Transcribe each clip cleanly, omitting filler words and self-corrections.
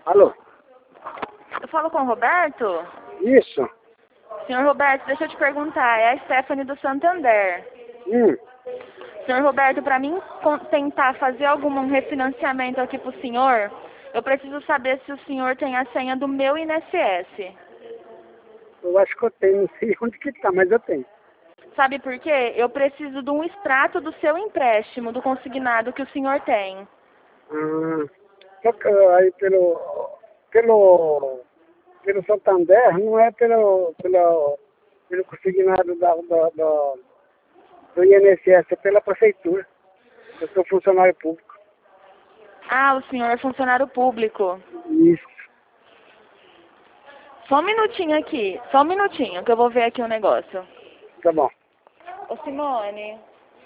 Alô? Eu falo com o Roberto? Isso. Senhor Roberto, deixa eu te perguntar, é a Stephanie do Santander. Hum. Senhor Roberto, para mim tentar fazer algum refinanciamento aqui pro senhor, eu preciso saber se o senhor tem a senha do meu INSS. Eu acho que eu tenho, não sei onde que tá, mas eu tenho. Sabe por quê? Eu preciso de um extrato do seu empréstimo, do consignado que o senhor tem. Aí pelo Santander, não é pelo consignado do INSS, é pela prefeitura. Eu sou funcionário público. Ah, o senhor é funcionário público. Isso. Só um minutinho aqui, só um minutinho, que eu vou ver aqui um negócio. Tá bom. Ô Simone.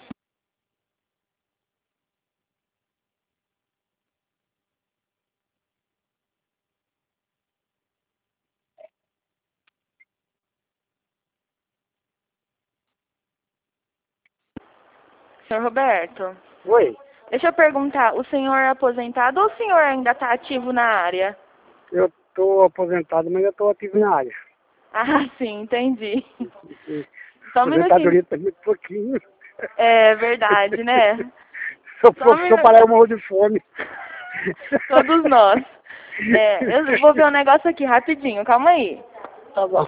Senhor Roberto, Oi. deixa eu perguntar, o senhor é aposentado ou o senhor ainda está ativo na área? Eu tô aposentado, mas eu tô ativo na área. Ah, sim, entendi. E Só um minutinho. aposentadoria tá muito pouquinho. É verdade, né? Se eu parar, eu morro de fome. Todos nós. Eu vou ver um negócio aqui rapidinho, calma aí. Tá bom.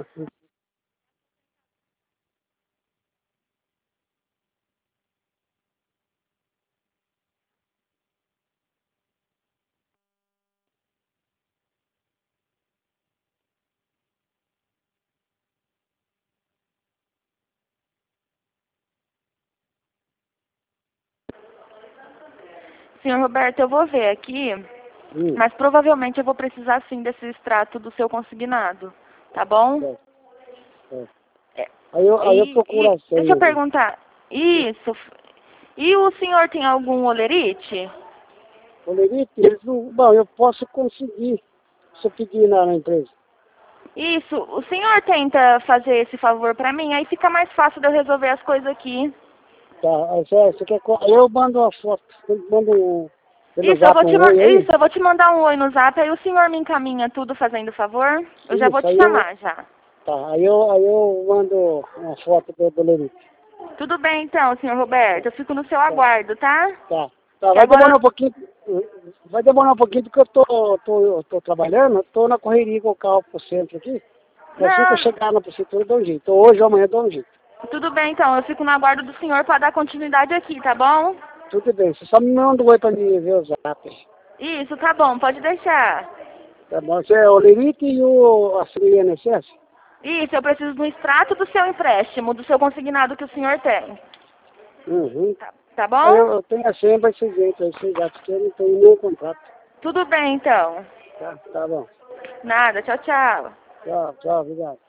Senhor Roberto, eu vou ver aqui, mas provavelmente eu vou precisar sim desse extrato do seu consignado, tá bom? É. É, Aí eu procuro a senha. deixa eu perguntar, isso, e o senhor tem algum olerite? Olerite, eles não... Bom, eu posso conseguir se eu pedir na empresa. Isso, o senhor tenta fazer esse favor pra mim, aí fica mais fácil de eu resolver as coisas aqui. Tá, aí você quer... Aí eu mando uma foto, eu mando pelo Isso, eu zap vou te, um oi aí. isso, eu vou te mandar um oi no zap, aí o senhor me encaminha tudo fazendo favor. Eu já vou Isso, te aí eu... chamar já. Tá, aí eu mando uma foto do olerite. Tudo bem então, senhor Roberto, eu fico no seu aguardo, tá? Tá. Tá, Que vai agora demorar um pouquinho. Vai demorar um pouquinho porque eu tô trabalhando, eu tô na correria com o carro pro centro aqui. Assim que eu Não, chegar na prefeitura, eu dou um jeito. Então, hoje ou amanhã eu dou um jeito. tudo bem então, eu fico no aguardo do senhor para dar continuidade aqui, tá bom? Tudo bem, você só me manda um oi pra mim ver o zap. Isso, tá bom, pode deixar. Tá bom? Você é o Lerite e a INSS? Isso, eu preciso do extrato do seu empréstimo, do seu consignado que o senhor tem. Uhum. Tá Aí bom? eu tenho a senha pra esse jeito, aí esse gato que eu não tenho nenhum contrato. Tudo bem então. Tá bom. Nada, tchau, tchau. Tchau, obrigado.